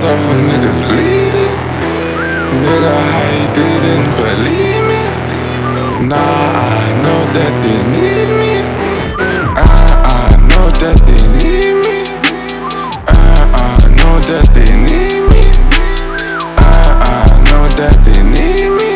niggas off from niggas bleeding. Nigga, how you didn't believe me? Nah, I know that they need me. I know that they need me. I know that they need me. I know that they need me.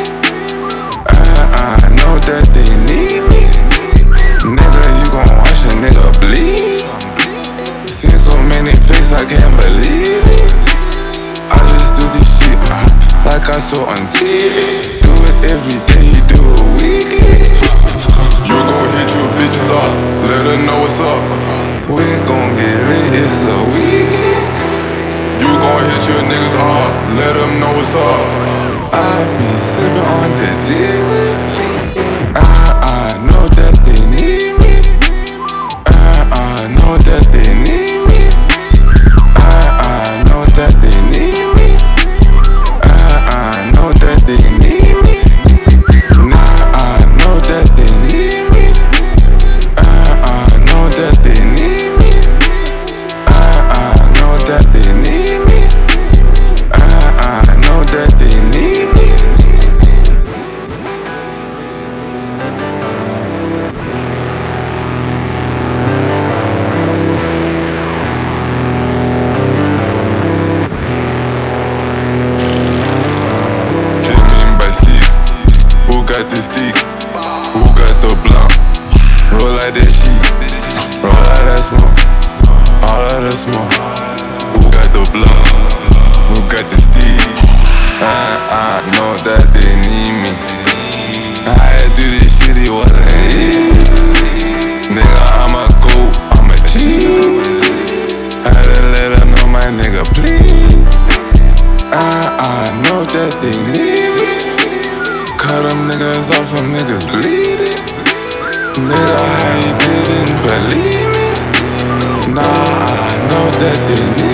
I know that they need me. Nigga, you gon' watch a nigga bleed. Seen so many faces I can't believe it. I just do this shit like I saw on TV. Do it every day, you do it weekly. You gon' hit your bitches up, let her know what's up. We gon' get lit, it's a weekend. You gon' hit your niggas up, let them know what's up. I be sippin' on the diesel. I know that they need me. I know that they need me. I know that they need me. I know that they need me. Nah, I know that they need me. I know that they need me. I know that they need me. I know that they need me. Got the stick, who got the blunt? Roll like that shit, roll like that smoke, all of that smoke. Who got the blunt? Who got the stick? I know that they need me. I had to do this shit, it wasn't easy. Nigga, I'm a goat, I'm a cheat. Had to let her know my nigga, please. I know that they need me. Cut them niggas off from niggas bleeding. Nigga, how you didn't believe me? Nah, I know that they need me.